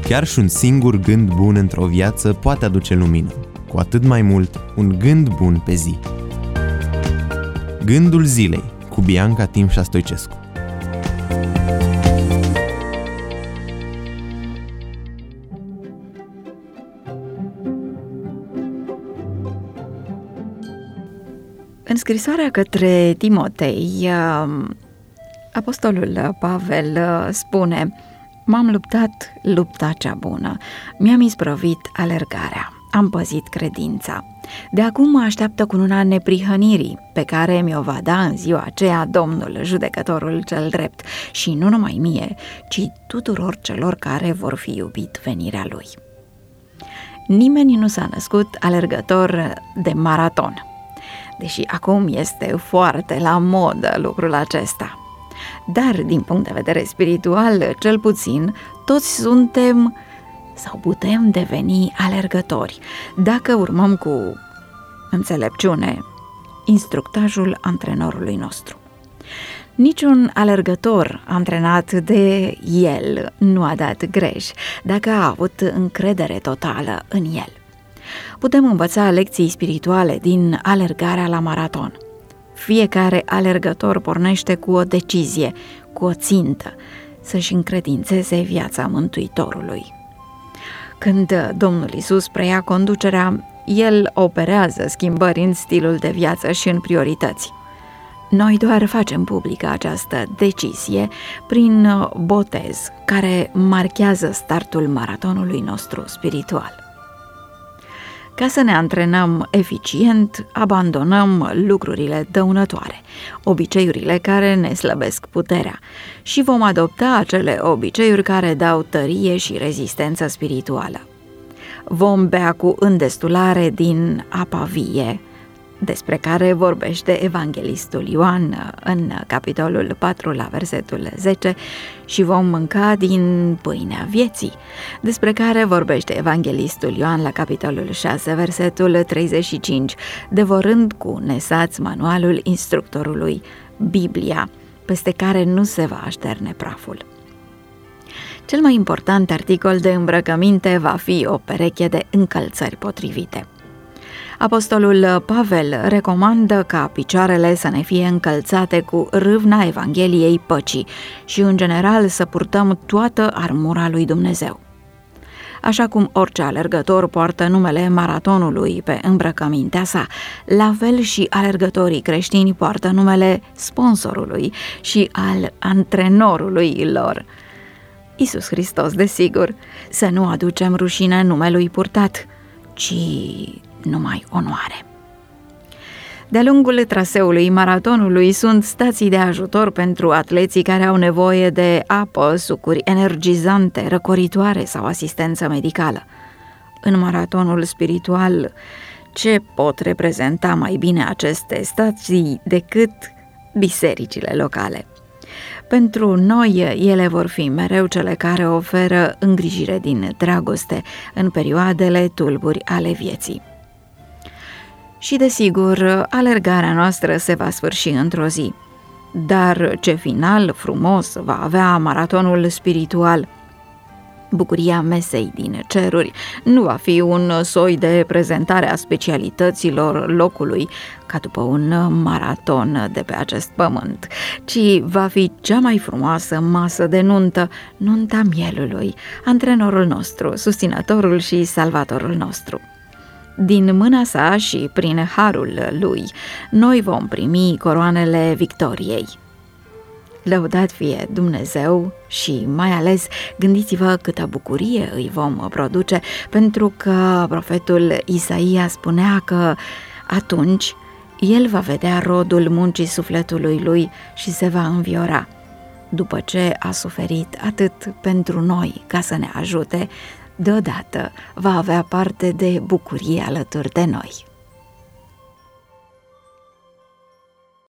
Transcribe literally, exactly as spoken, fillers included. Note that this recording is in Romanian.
Chiar și un singur gând bun într-o viață poate aduce lumină, cu atât mai mult un gând bun pe zi. Gândul zilei cu Bianca Timșa Stoicescu. În scrisoarea către Timotei, apostolul Pavel spune: m-am luptat lupta cea bună, mi-am isprăvit alergarea, am păzit credința. De acum mă așteaptă cununa neprihănirii, pe care mi-o va da în ziua aceea Domnul, judecătorul cel drept, și nu numai mie, ci tuturor celor care vor fi iubit venirea Lui. Nimeni nu s-a născut alergător de maraton, deși acum este foarte la modă lucrul acesta. Dar, din punct de vedere spiritual, cel puțin, toți suntem sau putem deveni alergători, dacă urmăm cu înțelepciune instructajul antrenorului nostru. Niciun alergător antrenat de el nu a dat greș, dacă a avut încredere totală în el. Putem învăța lecții spirituale din alergarea la maraton. Fiecare alergător pornește cu o decizie, cu o țintă, să-și încredințeze viața Mântuitorului. Când Domnul Iisus preia conducerea, El operează schimbări în stilul de viață și în priorități. Noi doar facem publică această decizie prin botez, care marchează startul maratonului nostru spiritual. Ca să ne antrenăm eficient, abandonăm lucrurile dăunătoare, obiceiurile care ne slăbesc puterea, și vom adopta acele obiceiuri care dau tărie și rezistență spirituală. Vom bea cu îndestulare din apa vie, despre care vorbește evanghelistul Ioan în capitolul patru la versetul zece, și vom mânca din pâinea vieții, despre care vorbește evanghelistul Ioan la capitolul șase, versetul treizeci și cinci, devorând cu nesaț manualul instructorului, Biblia, peste care nu se va așterne praful. Cel mai important articol de îmbrăcăminte va fi o pereche de încălțări potrivite. Apostolul Pavel recomandă ca picioarele să ne fie încălțate cu râvna Evangheliei păcii și, în general, să purtăm toată armura lui Dumnezeu. Așa cum orice alergător poartă numele maratonului pe îmbrăcămintea sa, la fel și alergătorii creștini poartă numele sponsorului și al antrenorului lor, Iisus Hristos, desigur. Să nu aducem rușine numelui purtat, ci numai onoare. De-a lungul traseului maratonului sunt stații de ajutor pentru atleții care au nevoie de apă, sucuri energizante, răcoritoare sau asistență medicală. În maratonul spiritual, ce pot reprezenta mai bine aceste stații decât bisericile locale? Pentru noi, ele vor fi mereu cele care oferă îngrijire din dragoste în perioadele tulburi ale vieții. Și desigur, alergarea noastră se va sfârși într-o zi. Dar ce final frumos va avea maratonul spiritual! Bucuria mesei din ceruri nu va fi un soi de prezentare a specialităților locului, ca după un maraton de pe acest pământ, ci va fi cea mai frumoasă masă de nuntă, nunta mielului, antrenorul nostru, susținătorul și salvatorul nostru. Din mâna sa și prin harul lui, noi vom primi coroanele victoriei. Lăudat fie Dumnezeu și mai ales gândiți-vă câtă bucurie îi vom produce, pentru că profetul Isaia spunea că atunci el va vedea rodul muncii sufletului lui și se va înviora, după ce a suferit atât pentru noi ca să ne ajute, deodată va avea parte de bucurie alături de noi.